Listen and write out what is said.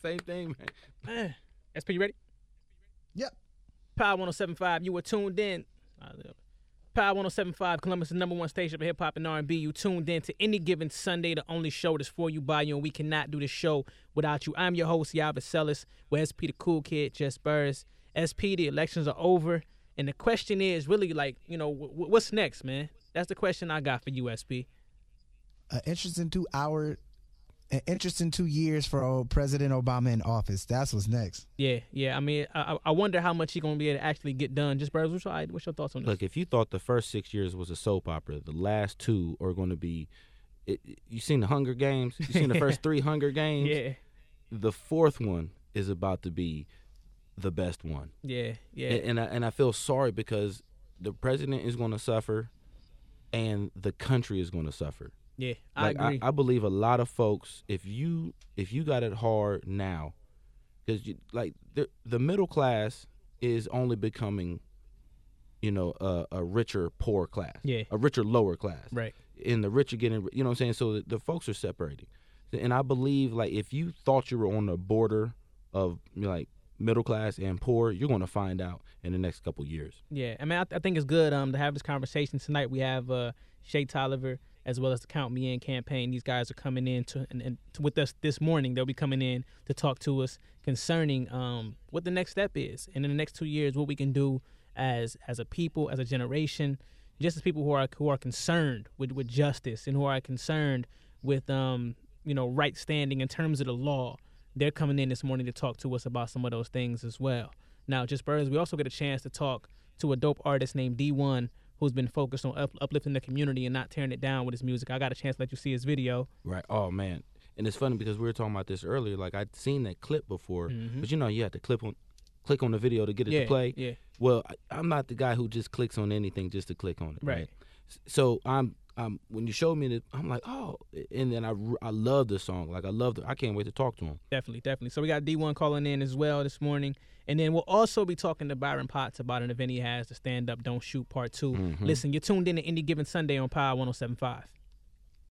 same thing, man. SP, you ready? Yep. Power 107.5, you were tuned in. Power 107.5, Columbus' #1 station for hip-hop and R&B. You tuned in to Any Given Sunday, the only show that's for you, by you, and we cannot do the show without you. I'm your host, Yavin Sellis, with SP the Cool Kid, Jess Burrs. SP, the elections are over, and the question is really like, you know, what's next, man? That's the question I got for you, SP. An interesting 2 years for old President Obama in office. That's what's next. Yeah. I mean, I wonder how much he's going to be able to actually get done. Just, Burrs, what's your thoughts on this? Look, if you thought the first 6 years was a soap opera, the last 2 are going to be. You seen the Hunger Games? You seen the first 3 Hunger Games? Yeah. The 4th one is about to be the best one. Yeah. And I feel sorry because the president is going to suffer, and the country is going to suffer. Yeah, I agree. I believe a lot of folks, if you got it hard now, because the middle class is only becoming, a richer poor class, a richer lower class, right? And the rich are getting, you know what I'm saying. So the folks are separating, and I believe like if you thought you were on the border of like middle class and poor, you're going to find out in the next couple years. Yeah, I mean, I think it's good to have this conversation tonight. We have Shay Tolliver, as well as the Count Me In campaign. These guys are coming in with us this morning. They'll be coming in to talk to us concerning what the next step is, and in the next 2 years, what we can do as a people, as a generation, just as people who are concerned with justice and who are concerned with right standing in terms of the law. They're coming in this morning to talk to us about some of those things as well. Now, just Burrs, we also get a chance to talk to a dope artist named D1, who's been focused on uplifting the community and not tearing it down with his music. I got a chance to let you see his video. Right. Oh, man. And it's funny because we were talking about this earlier. Like, I'd seen that clip before, but you had to click on the video to get it to play. Yeah. Well, I'm not the guy who just clicks on anything just to click on it. Right. So when you showed me that, I'm like, oh, and then I love the song. Like, I can't wait to talk to him. Definitely. So we got D1 calling in as well this morning. And then we'll also be talking to Byron Potts about an event he has, the Stand Up, Don't Shoot Part 2. Listen, you're tuned in to Any Given Sunday on Power 107.5.